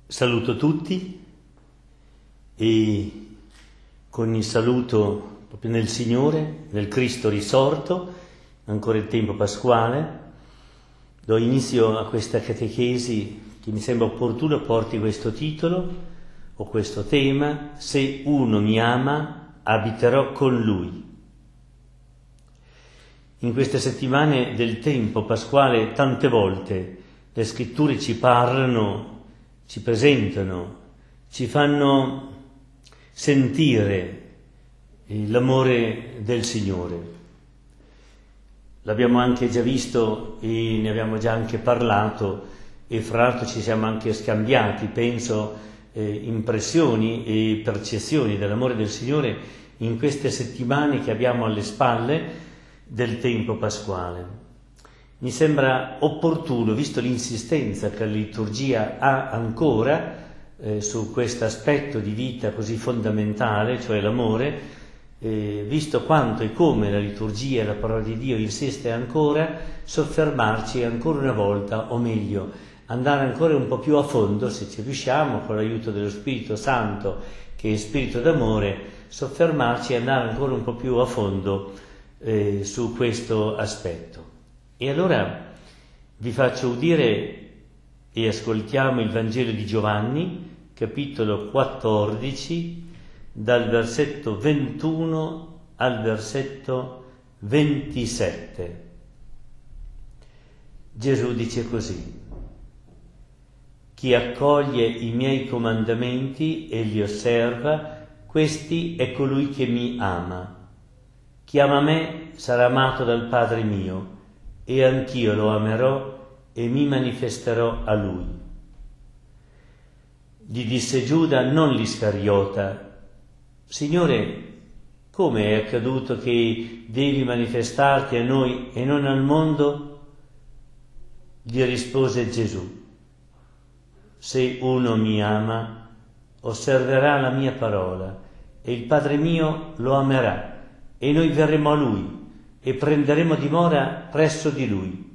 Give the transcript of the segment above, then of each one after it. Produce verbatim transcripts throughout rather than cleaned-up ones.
Saluto tutti e con il saluto proprio nel Signore, nel Cristo risorto, ancora il tempo pasquale, do inizio a questa catechesi che mi sembra opportuno porti questo titolo o questo tema: se uno mi ama, abiterò con lui. In queste settimane del tempo pasquale tante volte le scritture ci parlano, ci presentano, ci fanno sentire l'amore del Signore. L'abbiamo anche già visto e ne abbiamo già anche parlato, e fra l'altro ci siamo anche scambiati, penso, eh, impressioni e percezioni dell'amore del Signore in queste settimane che abbiamo alle spalle del tempo pasquale. Mi sembra opportuno, visto l'insistenza che la liturgia ha ancora eh, su questo aspetto di vita così fondamentale, cioè l'amore, eh, visto quanto e come la liturgia e la parola di Dio insiste ancora, soffermarci ancora una volta, o meglio, andare ancora un po' più a fondo, se ci riusciamo, con l'aiuto dello Spirito Santo, che è Spirito d'amore, soffermarci e andare ancora un po' più a fondo eh, su questo aspetto. E allora vi faccio udire e ascoltiamo il Vangelo di Giovanni, capitolo quattordici, dal versetto ventuno al versetto ventisette. Gesù dice così: chi accoglie i miei comandamenti e li osserva, questi è colui che mi ama. Chi ama me sarà amato dal Padre mio, e anch'io lo amerò e mi manifesterò a lui. Gli disse Giuda, non l'Iscariota: Signore, come è accaduto che devi manifestarti a noi e non al mondo? Gli rispose Gesù: se uno mi ama, osserverà la mia parola, e il Padre mio lo amerà, e noi verremo a lui e prenderemo dimora presso di lui.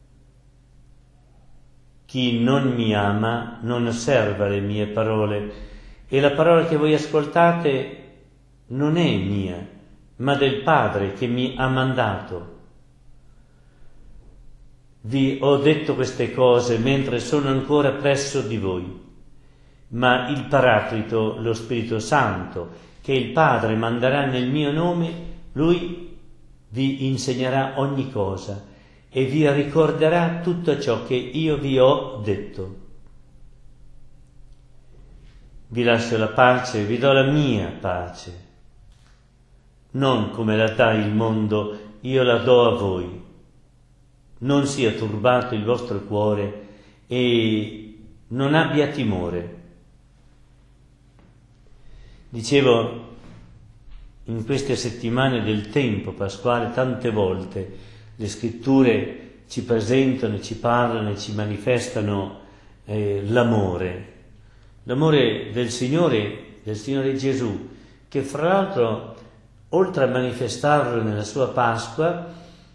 Chi non mi ama non osserva le mie parole, e la parola che voi ascoltate non è mia, ma del Padre che mi ha mandato. Vi ho detto queste cose mentre sono ancora presso di voi, ma il Paraclito, lo Spirito Santo, che il Padre manderà nel mio nome, lui vi insegnerà ogni cosa e vi ricorderà tutto ciò che io vi ho detto. Vi lascio la pace, vi do la mia pace. Non come la dà il mondo, io la do a voi. Non sia turbato il vostro cuore e non abbia timore. Dicevo, in queste settimane del tempo pasquale tante volte le scritture ci presentano, ci parlano e ci manifestano eh, l'amore, l'amore del Signore, del Signore Gesù, che fra l'altro, oltre a manifestarlo nella sua Pasqua,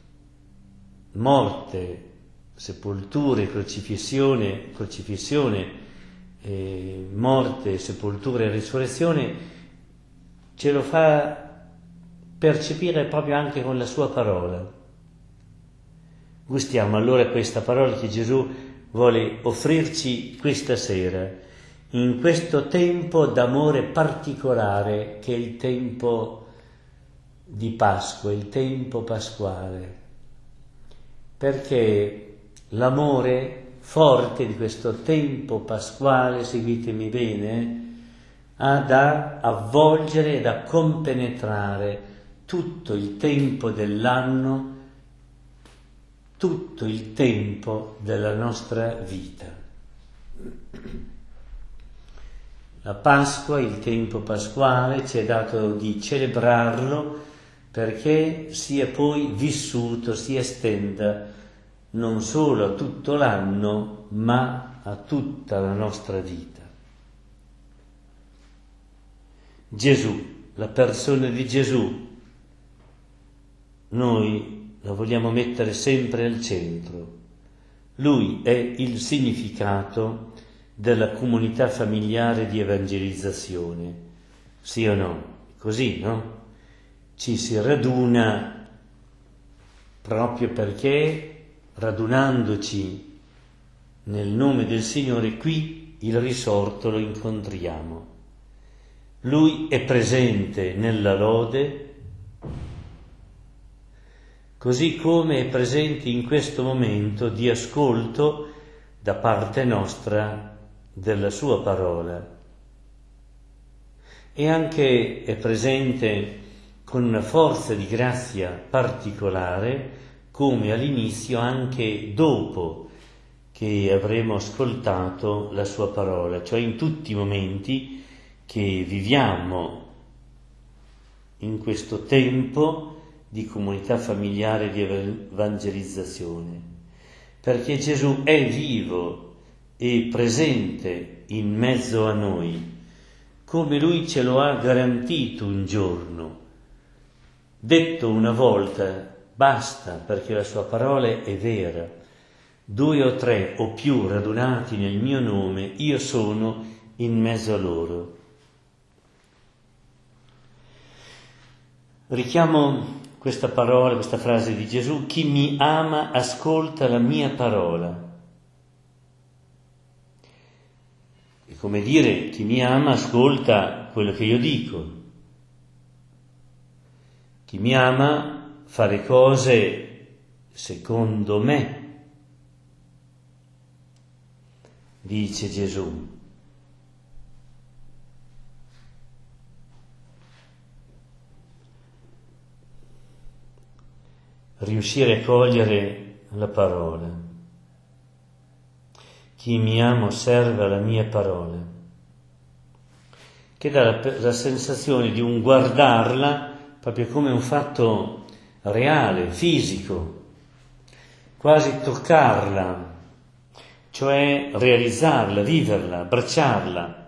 morte, sepoltura, crocifissione, crocifissione, eh, morte, sepoltura e risurrezione, ce lo fa percepire proprio anche con la sua parola. Gustiamo allora questa parola che Gesù vuole offrirci questa sera, in questo tempo d'amore particolare che è il tempo di Pasqua, il tempo pasquale, perché l'amore forte di questo tempo pasquale, seguitemi bene, ha da avvolgere e da compenetrare tutto il tempo dell'anno, tutto il tempo della nostra vita. La Pasqua, il tempo pasquale, ci è dato di celebrarlo perché sia poi vissuto, si estenda non solo a tutto l'anno, ma a tutta la nostra vita. Gesù, la persona di Gesù, noi la vogliamo mettere sempre al centro. Lui è il significato della comunità familiare di evangelizzazione. Sì o no? Così, no? Ci si raduna proprio perché, radunandoci nel nome del Signore, qui il risorto lo incontriamo. Lui è presente nella lode, così come è presente in questo momento di ascolto da parte nostra della sua parola. E anche è presente con una forza di grazia particolare, come all'inizio, anche dopo che avremo ascoltato la sua parola, cioè in tutti i momenti che viviamo in questo tempo di comunità familiare di evangelizzazione, perché Gesù è vivo e presente in mezzo a noi, come Lui ce lo ha garantito un giorno, detto una volta, basta, perché la sua parola è vera. Due o tre o più radunati nel mio nome, io sono in mezzo a loro. Richiamo questa parola, questa frase di Gesù: chi mi ama ascolta la mia parola. È come dire, chi mi ama ascolta quello che io dico. Chi mi ama fa le cose secondo me, dice Gesù. Riuscire a cogliere la parola. Chi mi ama osserva la mia parola, che dà la, la sensazione di un guardarla proprio come un fatto reale, fisico, quasi toccarla, cioè realizzarla, viverla, abbracciarla,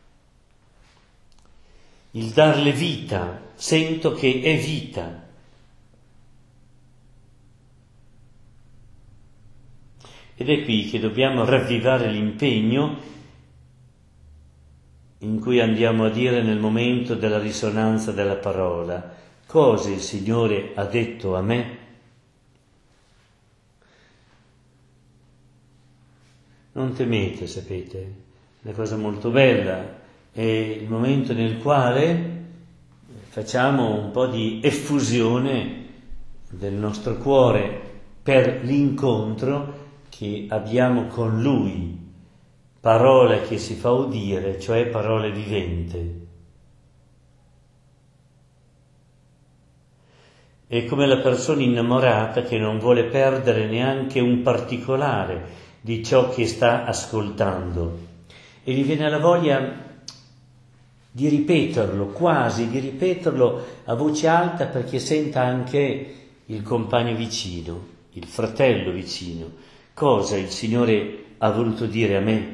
il darle vita, sento che è vita. Ed è qui che dobbiamo ravvivare l'impegno in cui andiamo a dire nel momento della risonanza della parola: cosa il Signore ha detto a me? Non temete, sapete, è una cosa molto bella, è il momento nel quale facciamo un po' di effusione del nostro cuore per l'incontro che abbiamo con Lui, parola che si fa udire, cioè parola vivente. È come la persona innamorata che non vuole perdere neanche un particolare di ciò che sta ascoltando e gli viene la voglia di ripeterlo, quasi di ripeterlo a voce alta, perché senta anche il compagno vicino, il fratello vicino. Cosa il Signore ha voluto dire a me?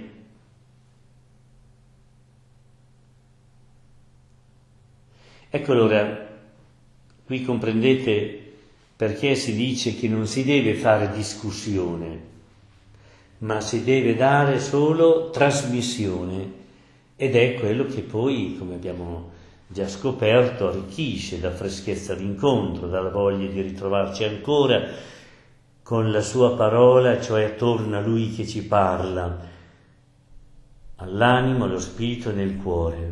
Ecco allora, qui comprendete perché si dice che non si deve fare discussione, ma si deve dare solo trasmissione, ed è quello che poi, come abbiamo già scoperto, arricchisce da freschezza d'incontro, dalla voglia di ritrovarci ancora con la sua parola, cioè attorno a Lui che ci parla, all'animo, allo spirito e nel cuore.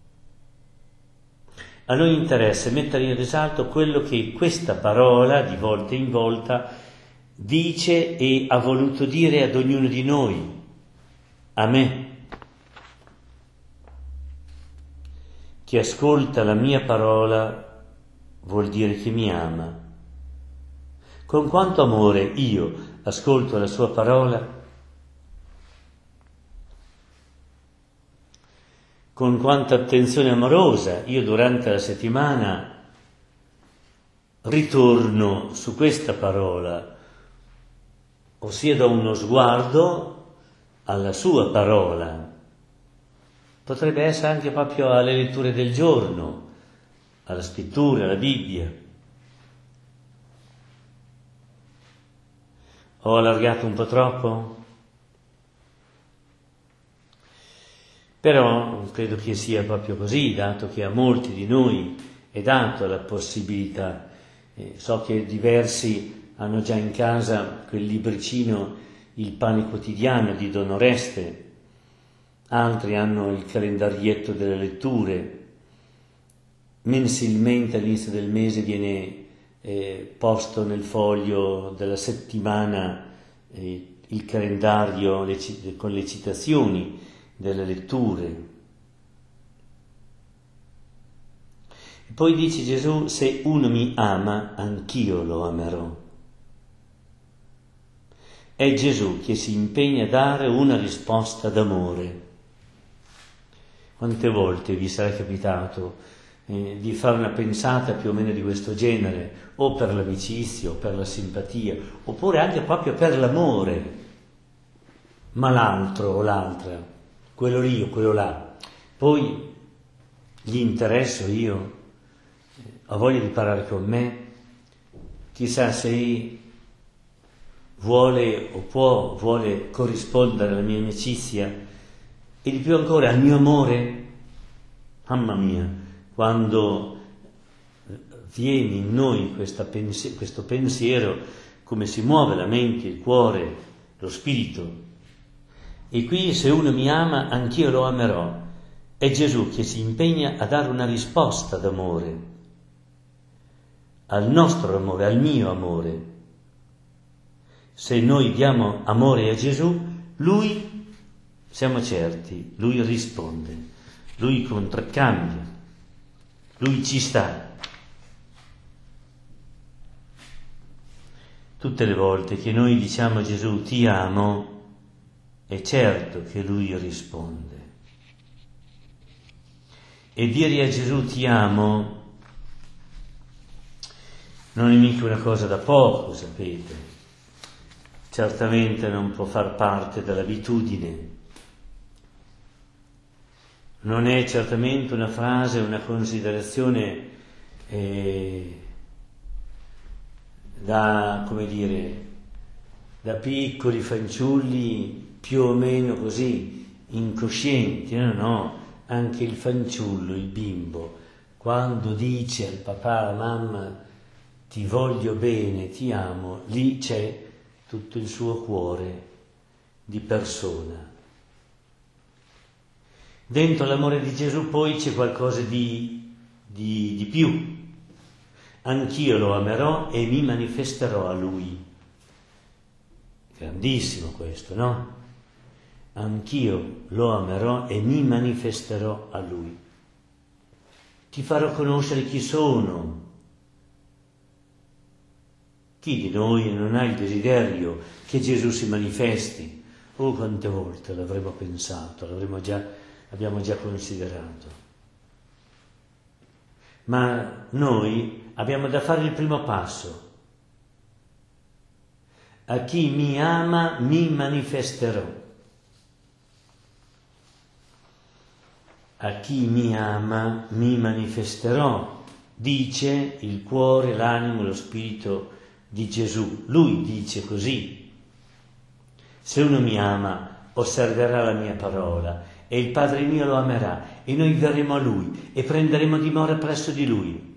A noi interessa mettere in risalto quello che questa parola, di volta in volta, dice e ha voluto dire ad ognuno di noi, a me. Chi ascolta la mia parola vuol dire che mi ama. Con quanto amore io ascolto la sua parola, con quanta attenzione amorosa io durante la settimana ritorno su questa parola, ossia do uno sguardo alla sua parola. Potrebbe essere anche proprio alle letture del giorno, alla scrittura, alla Bibbia. Ho allargato un po' troppo? Però credo che sia proprio così, dato che a molti di noi è dato la possibilità. Eh, so che diversi hanno già in casa quel libricino Il pane quotidiano di Don Oreste, altri hanno il calendarietto delle letture. Mensilmente all'inizio del mese viene eh, posto nel foglio della settimana eh, il calendario le, con le citazioni delle letture. E poi dice Gesù: se uno mi ama, anch'io lo amerò. È Gesù che si impegna a dare una risposta d'amore. Quante volte vi sarà capitato eh, di fare una pensata più o meno di questo genere, o per l'amicizia, o per la simpatia, oppure anche proprio per l'amore, ma l'altro o l'altra, quello lì o quello là, poi gli interesso io, ho voglia di parlare con me, chissà se vuole o può, vuole corrispondere alla mia amicizia e di più ancora al mio amore. Mamma mia, quando viene in noi questa pensi- questo pensiero, come si muove la mente, il cuore, lo spirito. E qui: se uno mi ama, anch'io lo amerò. È Gesù che si impegna a dare una risposta d'amore al nostro amore, al mio amore. Se noi diamo amore a Gesù, Lui, siamo certi, Lui risponde, Lui contraccambia, Lui ci sta. Tutte le volte che noi diciamo a Gesù ti amo, è certo che Lui risponde. E dire a Gesù ti amo non è mica una cosa da poco, sapete. Certamente non può far parte dell'abitudine. Non è certamente una frase, una considerazione eh, da, come dire, da piccoli fanciulli più o meno così, incoscienti. No, no, anche il fanciullo, il bimbo, quando dice al papà, alla mamma ti voglio bene, ti amo, lì c'è tutto il suo cuore di persona. Dentro l'amore di Gesù poi c'è qualcosa di, di, di più. Anch'io lo amerò e mi manifesterò a Lui. Grandissimo questo, no? Anch'io lo amerò e mi manifesterò a Lui. Ti farò conoscere chi sono. Chi di noi non ha il desiderio che Gesù si manifesti? Oh, quante volte l'avremmo pensato, l'avremmo già, abbiamo già considerato. Ma noi abbiamo da fare il primo passo. A chi mi ama mi manifesterò. A chi mi ama mi manifesterò, dice il cuore, l'animo, lo spirito di Gesù. Lui dice così: se uno mi ama, osserverà la mia parola, e il Padre mio lo amerà, e noi verremo a Lui e prenderemo dimora presso di Lui.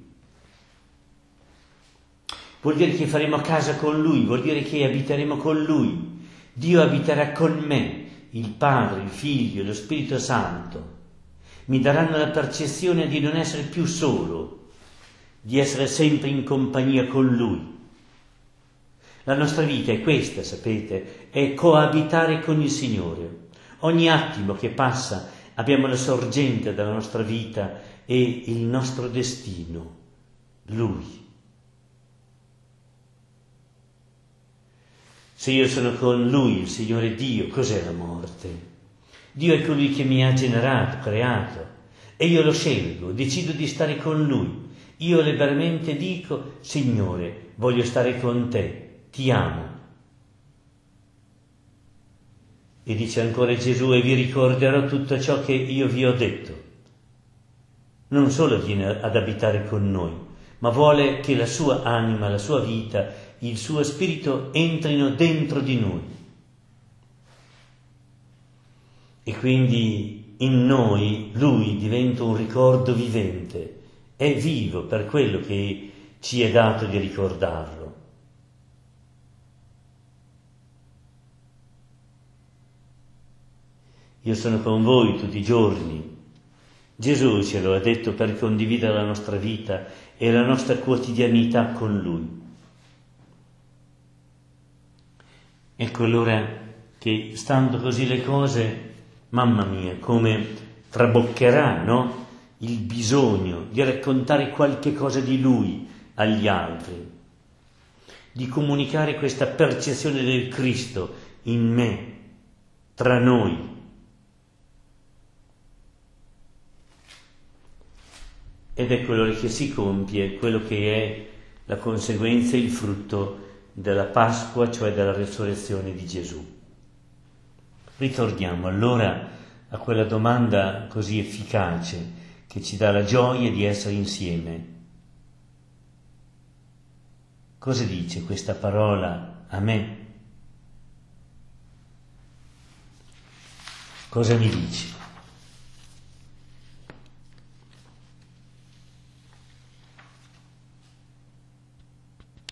Vuol dire che faremo casa con Lui, vuol dire che abiteremo con Lui. Dio abiterà con me, il Padre, il Figlio e lo Spirito Santo. Mi daranno la percezione di non essere più solo, di essere sempre in compagnia con Lui. La nostra vita è questa, sapete, è coabitare con il Signore. Ogni attimo che passa abbiamo la sorgente della nostra vita e il nostro destino, Lui. Se io sono con Lui, il Signore Dio, cos'è la morte? Dio è colui che mi ha generato, creato, e io lo scelgo, decido di stare con Lui. Io liberamente dico: Signore, voglio stare con Te. Ti amo. E dice ancora Gesù: e vi ricorderò tutto ciò che io vi ho detto. Non solo viene ad abitare con noi, ma vuole che la sua anima, la sua vita, il suo spirito entrino dentro di noi. E quindi in noi Lui diventa un ricordo vivente, è vivo per quello che ci è dato di ricordarlo. Io sono con voi tutti i giorni. Gesù ce lo ha detto per condividere la nostra vita e la nostra quotidianità con Lui. Ecco allora che, stando così le cose, mamma mia, come traboccherà, no? Il bisogno di raccontare qualche cosa di Lui agli altri, di comunicare questa percezione del Cristo in me, tra noi. Ed è quello che si compie, quello che è la conseguenza e il frutto della Pasqua, cioè della resurrezione di Gesù. Ritorniamo allora a quella domanda così efficace che ci dà la gioia di essere insieme. Cosa dice questa parola a me? Cosa mi dice?